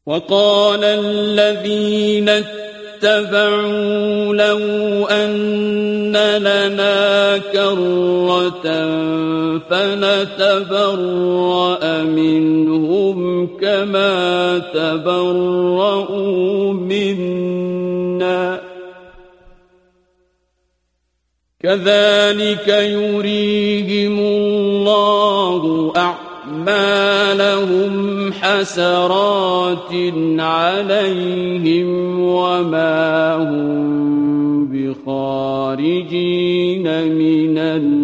وقال الذين اتبعوا لو أن لنا كرة فنتبرأ منهم كما تبرؤوا منا كذلك يريهم الله أعمالهم حسرات عليهم وما هم بخارجين من النار